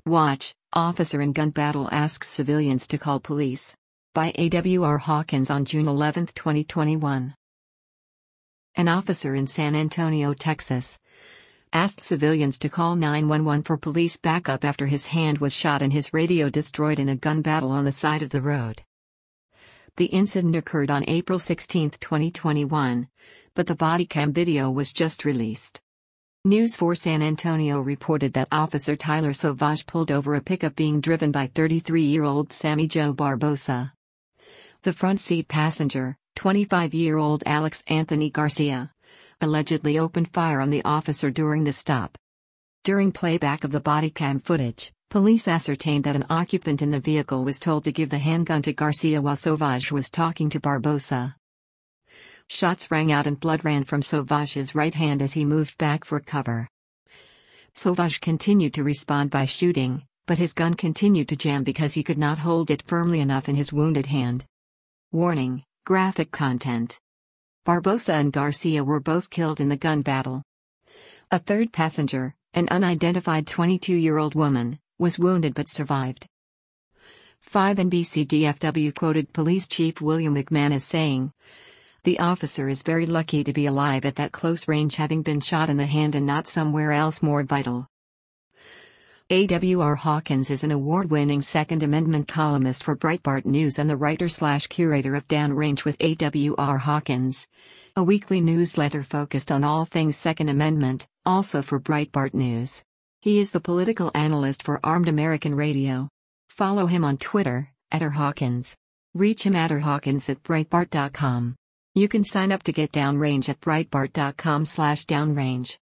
Watch, officer in gun battle asks civilians to call police. By A.W.R. Hawkins on June 11, 2021. An officer in San Antonio, Texas, asked civilians to call 911 for police backup after his hand was shot and his radio destroyed in a gun battle on the side of the road. The incident occurred on April 16, 2021, but the body cam video was just released. News 4 San Antonio reported that Officer Tyler Sauvage pulled over a pickup being driven by 33-year-old Sammy Joe Barbosa. The front seat passenger, 25-year-old Alex Anthony Garcia, allegedly opened fire on the officer during the stop. During playback of the body cam footage, police ascertained that an occupant in the vehicle was told to give the handgun to Garcia while Sauvage was talking to Barbosa. Shots rang out and blood ran from Sauvage's right hand as he moved back for cover. Sauvage continued to respond by shooting, but his gun continued to jam because he could not hold it firmly enough in his wounded hand. Warning: graphic content. Barbosa and Garcia were both killed in the gun battle. A third passenger, an unidentified 22-year-old woman, was wounded but survived. 5 NBC-DFW quoted Police Chief William McMahon as saying, "The officer is very lucky to be alive at that close range, having been shot in the hand and not somewhere else more vital." A.W.R. Hawkins is an award-winning Second Amendment columnist for Breitbart News and the writer/curator of Downrange with A.W.R. Hawkins, a weekly newsletter focused on all things Second Amendment, also for Breitbart News. He is the political analyst for Armed American Radio. Follow him on Twitter, @RHawkins. Reach him at rhawkins@breitbart.com. You can sign up to get Downrange at breitbart.com/downrange.